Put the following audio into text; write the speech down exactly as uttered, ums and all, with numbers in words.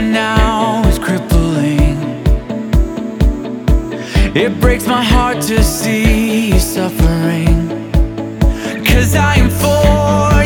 now is crippling. It breaks my heart to see you suffering, 'cause I am for